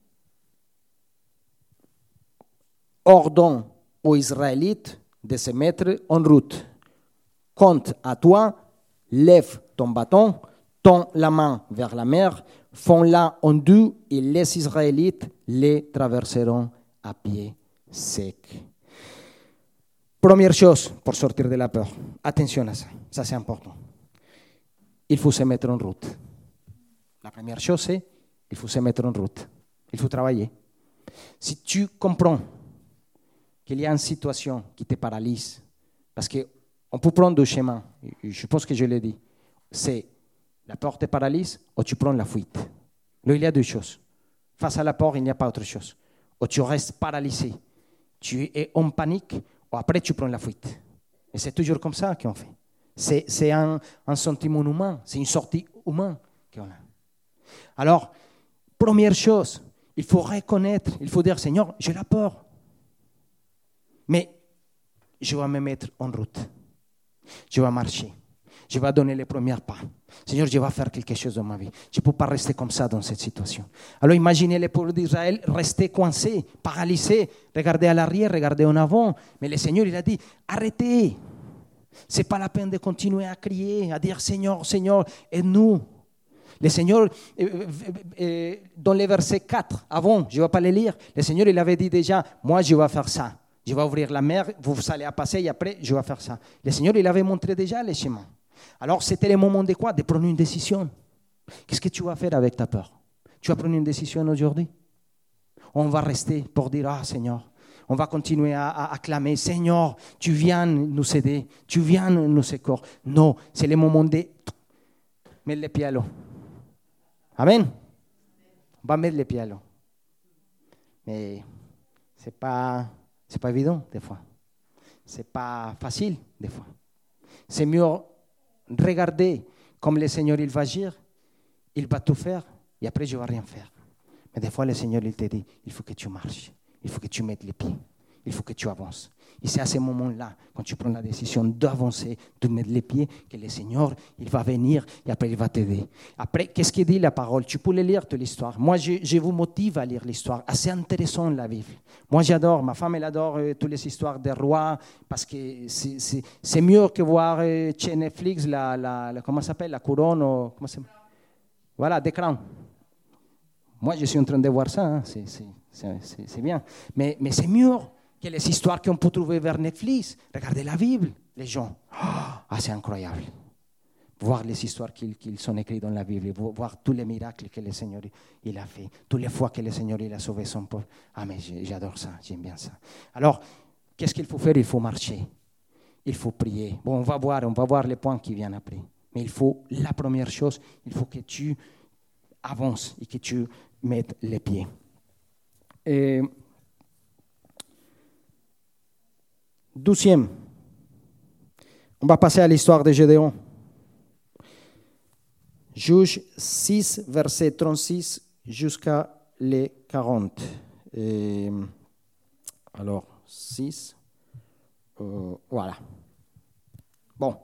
« Ordonne aux Israélites de se mettre en route. Compte à toi, lève ton bâton, tends la main vers la mer, fends-la en deux et les Israélites les traverseront à pied sec. » Première chose pour sortir de la peur, attention à ça, ça c'est important. Il faut se mettre en route. La première chose c'est, il faut se mettre en route, il faut travailler. Si tu comprends qu'il y a une situation qui te paralyse, parce qu'on peut prendre deux chemins, je pense que je l'ai dit, c'est la peur te paralyse ou tu prends la fuite. Là, il y a deux choses. Face à la peur, il n'y a pas autre chose. Ou tu restes paralysé, tu es en panique, ou après tu prends la fuite. Et c'est toujours comme ça qu'on fait. C'est un sentiment humain, c'est une sortie humaine qu'on a. Alors, première chose, il faut reconnaître, il faut dire, Seigneur, j'ai la peur. Mais je vais me mettre en route. Je vais marcher. Je vais donner les premiers pas. Seigneur, je vais faire quelque chose dans ma vie. Je ne peux pas rester comme ça dans cette situation. Alors imaginez le peuple d'Israël rester coincé, paralysé, regarder à l'arrière, regarder en avant. Mais le Seigneur, il a dit, arrêtez. Ce n'est pas la peine de continuer à crier, à dire, Seigneur, Seigneur, aide-nous. Le Seigneur, dans le verset 4, avant, je ne vais pas le lire, le Seigneur, il avait dit déjà, moi, je vais faire ça. Je vais ouvrir la mer, vous allez passer et après, je vais faire ça. Le Seigneur, il avait montré déjà les chemins. Alors, c'était le moment de quoi? De prendre une décision. Qu'est-ce que tu vas faire avec ta peur? Tu vas prendre une décision aujourd'hui? On va rester pour dire, ah Seigneur, on va continuer à clamer, Seigneur, tu viens nous aider, tu viens nous secourir. Non, c'est le moment de mettre les pieds à l'eau. Amen. On va mettre les pieds à l'eau. Mais ce n'est pas évident des fois. Ce n'est pas facile des fois. C'est mieux regarder comme le Seigneur il va agir, il va tout faire et après je ne vais rien faire. Mais des fois le Seigneur il te dit, il faut que tu marches, il faut que tu mettes les pieds, il faut que tu avances. Et c'est à ce moment-là, quand tu prends la décision d'avancer, de mettre les pieds, que le Seigneur, il va venir et après il va t'aider. Après, qu'est-ce qu'il dit la parole? Tu peux le lire toute l'histoire. Moi, je vous motive à lire l'histoire. Assez intéressant la Bible. Moi, j'adore, ma femme, elle adore toutes les histoires des rois parce que c'est mieux que voir chez Netflix comment ça s'appelle, la couronne ou, voilà, des crowns. Moi, je suis en train de voir ça, hein. C'est bien. Mais c'est mieux que les histoires qu'on peut trouver vers Netflix. Regardez la Bible, les gens. Ah, c'est incroyable. Voir les histoires qu'ils sont écrites dans la Bible, voir tous les miracles que le Seigneur il a fait, toutes les fois que le Seigneur il a sauvé son peuple. Ah, mais j'adore ça, j'aime bien ça. Alors, qu'est-ce qu'il faut faire? Il faut marcher, il faut prier. Bon, on va voir les points qui viennent après. Mais la première chose, il faut que tu avances et que tu mettes les pieds. Et deuxième, on va passer à l'histoire de Gédéon. Juge 6, verset 36 jusqu'à les 40. Alors, 6, voilà. Bon.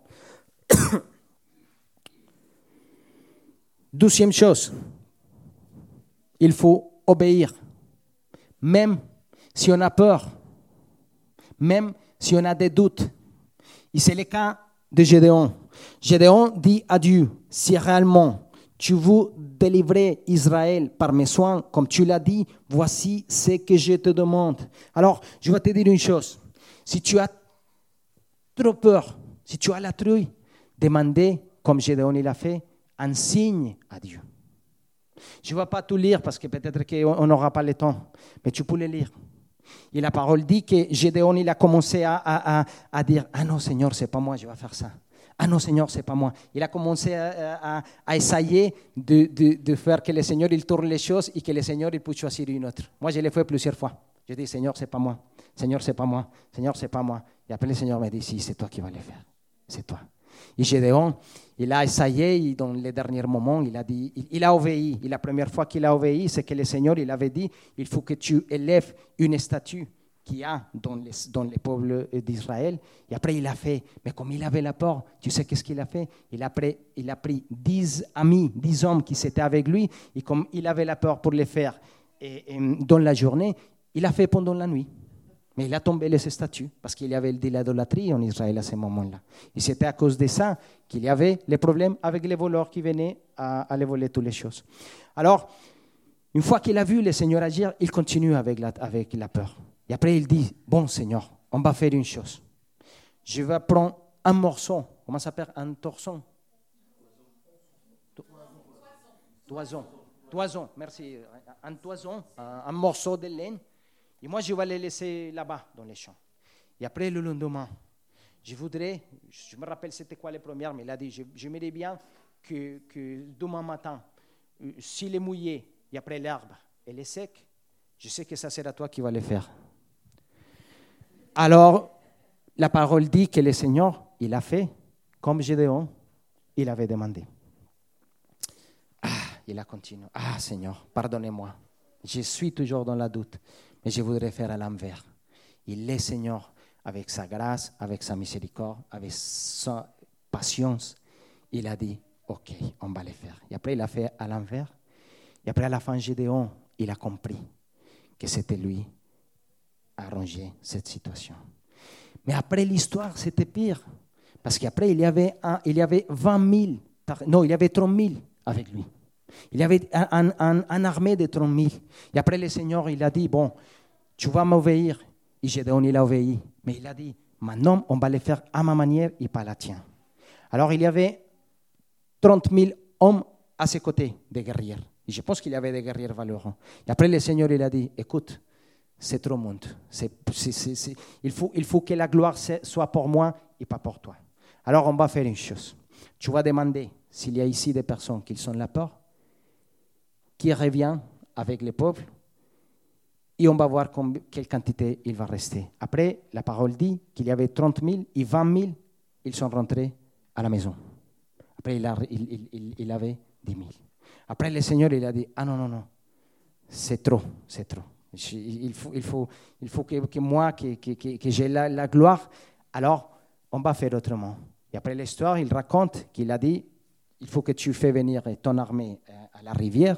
Deuxième chose, il faut obéir. Même si on a peur, même si on a des doutes. Et c'est le cas de Gédéon. Gédéon dit à Dieu, si réellement tu veux délivrer Israël par mes soins, comme tu l'as dit, voici ce que je te demande. Alors, je vais te dire une chose. Si tu as trop peur, si tu as la trouille, demandez comme Gédéon il a fait, un signe à Dieu. Je ne vais pas tout lire parce que peut-être qu'on n'aura pas le temps, mais tu peux le lire. Et la parole dit que Gédéon il a commencé à dire « Ah non Seigneur, ce n'est pas moi, je vais faire ça. Ah non Seigneur, ce n'est pas moi. » Il a commencé à essayer de faire que le Seigneur il tourne les choses et que le Seigneur il puisse choisir une autre. Moi, je l'ai fait plusieurs fois. Je dis « Seigneur, ce n'est pas moi. Seigneur, ce n'est pas moi. Seigneur, ce n'est pas moi. » Et après, le Seigneur m'a dit « Si, c'est toi qui vas le faire. C'est toi. » Et Gédéon, il a essayé, et dans les derniers moments, il a dit, il a obéi. Et la première fois qu'il a obéi, c'est que le Seigneur, il avait dit, il faut que tu élèves une statue qu'il y a dans les peuples d'Israël. Et après, il a fait, mais comme il avait la peur, tu sais qu'est-ce qu'il a fait? Il a pris 10 amis, 10 hommes qui étaient avec lui, et comme il avait la peur pour les faire et dans la journée, il a fait pendant la nuit. Mais il a tombé les statues parce qu'il y avait de l'idolâtrie en Israël à ce moment-là. Et c'était à cause de ça qu'il y avait les problèmes avec les voleurs qui venaient à les voler toutes les choses. Alors, une fois qu'il a vu le Seigneur agir, il continue avec la peur. Et après, il dit, bon Seigneur, on va faire une chose. Je vais prendre un morceau. Comment ça s'appelle? Un torson? Toison, merci. Un toison, un morceau de laine. Et moi, je vais les laisser là-bas, dans les champs. Et après, le lendemain, je me rappelle c'était quoi les premières, mais il a dit, j'aimerais bien que demain matin, s'il est mouillé, et après l'herbe, elle est sec, je sais que ça sera toi qui vas le faire. Alors, la parole dit que le Seigneur, il a fait comme Gédéon, il avait demandé. Il a continué. Seigneur, pardonnez-moi. Je suis toujours dans la doute. Mais je voudrais faire à l'envers. Et le Seigneur, avec sa grâce, avec sa miséricorde, avec sa patience, il a dit, OK, on va le faire. Et après, il a fait à l'envers. Et après, à la fin, Gédéon, il a compris que c'était lui à arranger cette situation. Mais après, l'histoire, c'était pire. Parce qu'après, il y avait 20 000, non, il y avait 30 000 avec lui. Il y avait une armée de 30 000. Et après, le Seigneur, il a dit, bon, tu vas m'obéir. Et Gédéon, il a obéi. Mais il a dit, maintenant, on va le faire à ma manière et pas à la tienne. Alors, il y avait 30 000 hommes à ses côtés, des guerriers. Et je pense qu'il y avait des guerriers valeureux. Et après, le Seigneur, il a dit, écoute, c'est trop monde. Il faut que la gloire soit pour moi et pas pour toi. Alors, on va faire une chose. Tu vas demander s'il y a ici des personnes qui sont la peur, qui revient avec les peuples, et on va voir quelle quantité il va rester. Après, la parole dit qu'il y avait 30 000 et 20 000, ils sont rentrés à la maison. Après, il avait 10 000. Après, le Seigneur, il a dit, non, c'est trop. Il faut que moi, que j'ai la gloire, alors on va faire autrement. Et après l'histoire, il raconte qu'il a dit, il faut que tu fais venir ton armée à la rivière.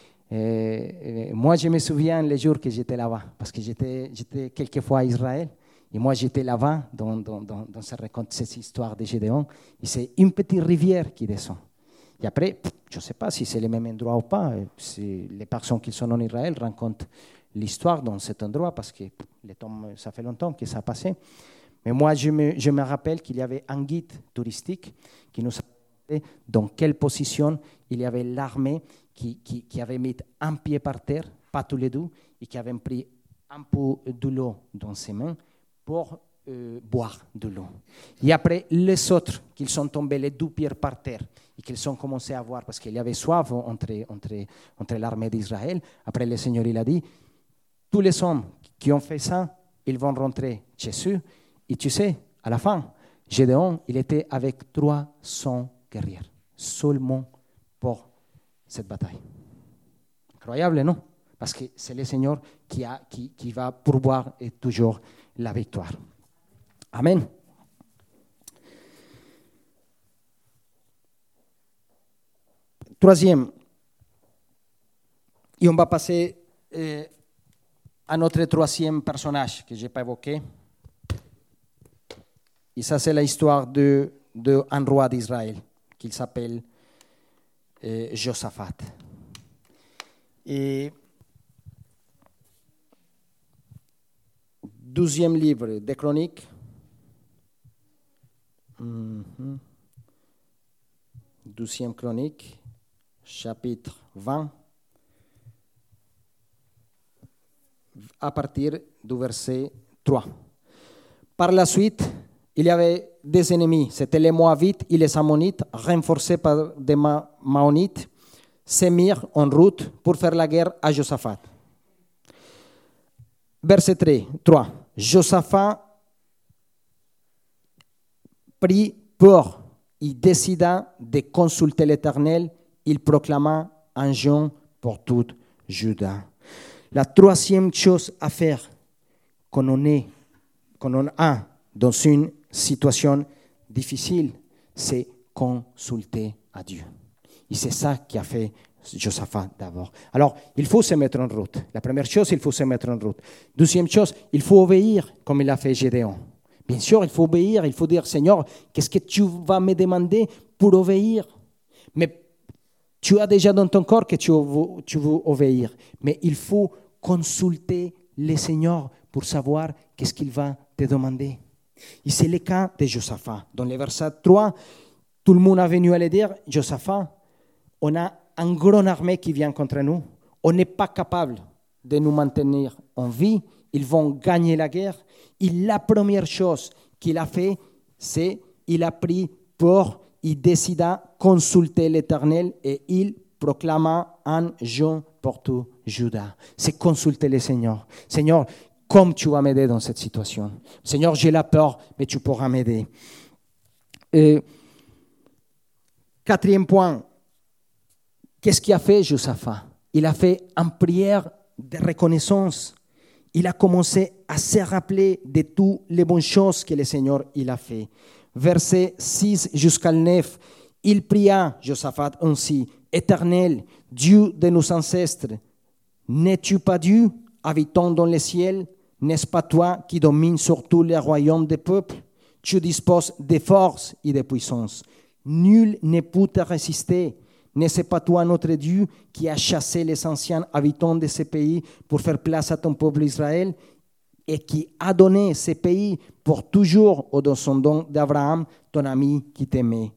Et moi, je me souviens les jours que j'étais là-bas, parce que j'étais quelquefois à Israël, et moi, j'étais là-bas dans cette histoire de Gédéon, et c'est une petite rivière qui descend. Et après, je ne sais pas si c'est le même endroit ou pas, si les personnes qui sont en Israël racontent l'histoire dans cet endroit, parce que ça fait longtemps que ça a passé. Mais moi, je me rappelle qu'il y avait un guide touristique qui nous a dit dans quelle position il y avait l'armée qui avait mis un pied par terre, pas tous les deux, et qui avait pris un peu de l'eau dans ses mains pour boire de l'eau. Et après, les autres, qui sont tombés les deux pieds par terre et qu'ils ont commencé à boire, parce qu'il y avait soif entre l'armée d'Israël. Après, le Seigneur, il a dit, tous les hommes qui ont fait ça, ils vont rentrer chez eux. Et tu sais, à la fin, Gédéon, il était avec 300 guerriers, seulement pour cette bataille. Incroyable, non? Parce que c'est le Seigneur qui va pourvoir et toujours la victoire. Amen. Troisième, et on va passer à notre troisième personnage que je n'ai pas évoqué. Et ça, c'est l'histoire d'un roi d'Israël qui s'appelle Josaphat. Et 12e livre des Chroniques. Deuxième Chronique, chapitre 20, à partir du verset 3. Par la suite, il y avait des ennemis, c'était les Moabites et les Ammonites, renforcés par des Maonites, se mirent en route pour faire la guerre à Josaphat. Verset 3. Josaphat prit peur. Il décida de consulter l'Éternel. Il proclama un jeûne pour tout Juda. La troisième chose à faire quand on est dans une situation difficile, c'est consulter à Dieu. Et c'est ça qu'a fait Josaphat d'abord. Alors, il faut se mettre en route. La première chose, il faut se mettre en route. Deuxième chose, il faut obéir comme il a fait Gédéon. Bien sûr, il faut obéir, il faut dire, Seigneur, qu'est-ce que tu vas me demander pour obéir? Mais tu as déjà dans ton corps que tu veux obéir. Mais il faut consulter le Seigneur pour savoir qu'est-ce qu'il va te demander. Et c'est le cas de Josaphat. Dans le verset 3, tout le monde est venu à le dire, Josaphat, on a une grande armée qui vient contre nous. On n'est pas capable de nous maintenir en vie. Ils vont gagner la guerre. Et la première chose qu'il a fait, c'est qu'il a pris peur, il décida consulter l'Éternel et il proclama un jeûne pour tout Juda. C'est consulter le Seigneur. Seigneur, comme tu vas m'aider dans cette situation. Seigneur, j'ai la peur, mais tu pourras m'aider. Quatrième point, qu'est-ce qu'il a fait Josaphat? Il a fait une prière de reconnaissance. Il a commencé à se rappeler de toutes les bonnes choses que le Seigneur il a fait. Verset 6 jusqu'à 9, il pria, Josaphat ainsi, Éternel, Dieu de nos ancêtres, n'es-tu pas Dieu, habitant dans les ciels? N'est-ce pas toi qui domines sur tous les royaumes des peuples? Tu disposes de force et de puissance. Nul ne peut te résister. N'est-ce pas toi, notre Dieu, qui a chassé les anciens habitants de ce pays pour faire place à ton peuple Israël et qui a donné ce pays pour toujours aux descendants d'Abraham, ton ami qui t'aimait?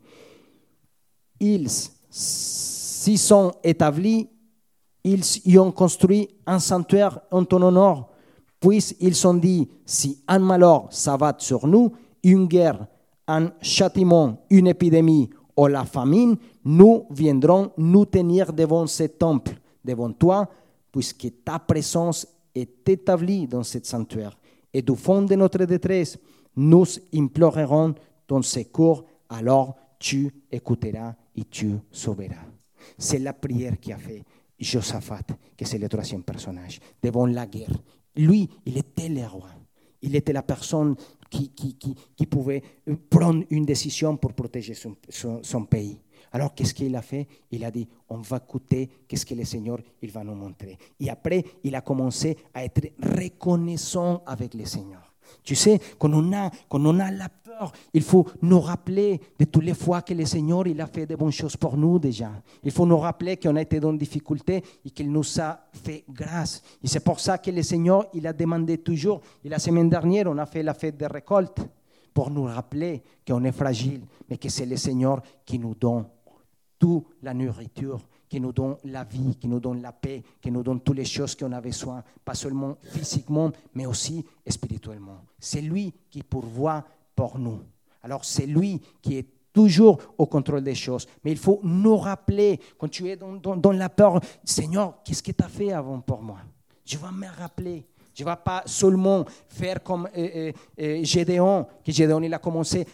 Ils s'y sont établis, ils y ont construit un sanctuaire en ton honneur, puis ils ont dit, si un malheur s'abat sur nous, une guerre, un châtiment, une épidémie ou la famine, nous viendrons nous tenir devant ce temple, devant toi, puisque ta présence est établie dans ce sanctuaire. Et du fond de notre détresse, nous implorerons ton secours, alors tu écouteras et tu sauveras. C'est la prière qu'a fait Josaphat, que c'est le troisième personnage, devant la guerre. Lui, il était le roi. Il était la personne qui pouvait prendre une décision pour protéger son pays. Alors, qu'est-ce qu'il a fait? Il a dit, on va écouter qu'est-ce que le Seigneur il va nous montrer. Et après, il a commencé à être reconnaissant avec le Seigneur. Tu sais, quand on a la peur, il faut nous rappeler de toutes les fois que le Seigneur il a fait de bonnes choses pour nous déjà. Il faut nous rappeler qu'on a été dans difficulté et qu'il nous a fait grâce. Et c'est pour ça que le Seigneur il a demandé toujours. Et la semaine dernière, on a fait la fête de récolte pour nous rappeler qu'on est fragile, mais que c'est le Seigneur qui nous donne toute la nourriture, qui nous donne la vie, qui nous donne la paix, qui nous donne toutes les choses qu'on a besoin, pas seulement physiquement, mais aussi spirituellement. C'est lui qui pourvoit pour nous. Alors c'est lui qui est toujours au contrôle des choses. Mais il faut nous rappeler, quand tu es dans la peur, Seigneur, qu'est-ce que tu as fait avant pour moi? Je vais me rappeler. Je ne vais pas seulement faire comme Gédéon, que Gédéon il a commencé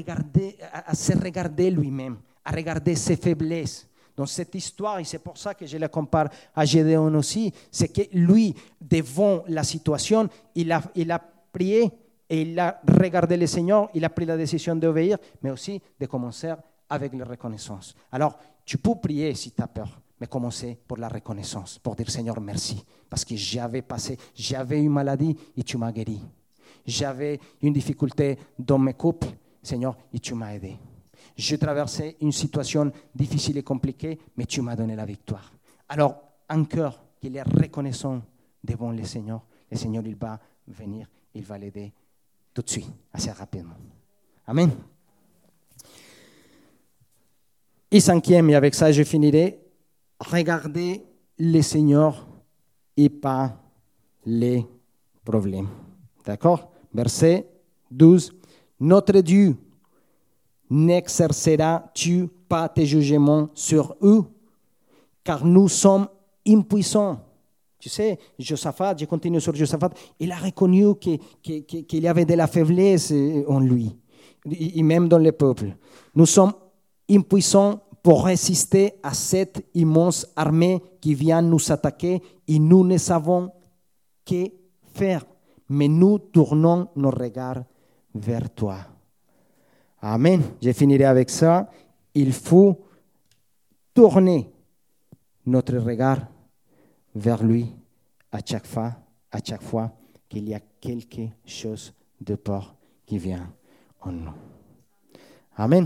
à se regarder lui-même, à regarder ses faiblesses. Dans cette histoire, et c'est pour ça que je la compare à Gédéon aussi, c'est que lui, devant la situation, il a prié et il a regardé le Seigneur, il a pris la décision d'obéir, mais aussi de commencer avec la reconnaissance. Alors, tu peux prier si tu as peur, mais commencer pour la reconnaissance, pour dire Seigneur, merci, parce que j'avais une maladie et tu m'as guéri. J'avais une difficulté dans mes couples, Seigneur, et tu m'as aidé. Je traversais une situation difficile et compliquée, mais tu m'as donné la victoire. Alors, un cœur qui est reconnaissant devant le Seigneur, il va venir, il va l'aider tout de suite, assez rapidement. Amen. Et cinquième, et avec ça je finirai, regardez le Seigneur et pas les problèmes. D'accord? Verset 12. Notre Dieu n'exercera-tu pas tes jugements sur eux, car nous sommes impuissants. Tu sais, Josaphat, je continue sur Josaphat, il a reconnu qu'il y avait de la faiblesse en lui, et même dans le peuple. Nous sommes impuissants pour résister à cette immense armée qui vient nous attaquer et nous ne savons que faire. Mais nous tournons nos regards vers toi. Amen. Je finirai avec ça. Il faut tourner notre regard vers lui à chaque fois qu'il y a quelque chose de peur qui vient en nous. Amen.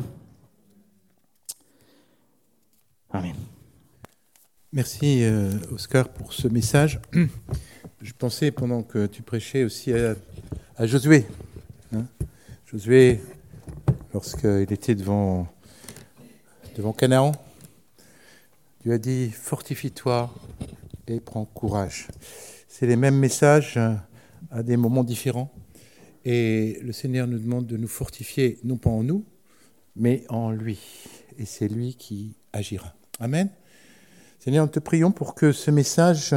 Amen. Merci Oscar pour ce message. Je pensais pendant que tu prêchais aussi à Josué. Josué, lorsqu'il était devant Canaan, Dieu a dit « Fortifie-toi et prends courage ». C'est les mêmes messages à des moments différents. Et le Seigneur nous demande de nous fortifier, non pas en nous, mais en lui. Et c'est lui qui agira. Amen. Seigneur, nous te prions pour que ce message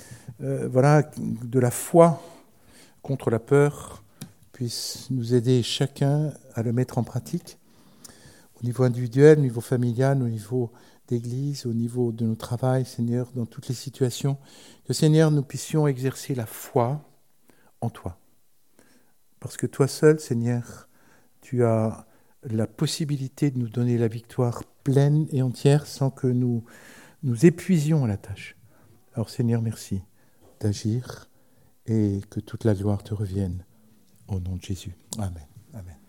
de la foi contre la peur puisse nous aider chacun à le mettre en pratique, au niveau individuel, au niveau familial, au niveau d'église, au niveau de notre travail, Seigneur, dans toutes les situations, que Seigneur, nous puissions exercer la foi en toi. Parce que toi seul, Seigneur, tu as la possibilité de nous donner la victoire pleine et entière sans que nous épuisions à la tâche. Alors Seigneur, merci d'agir et que toute la gloire te revienne au nom de Jésus. Amen. Amen.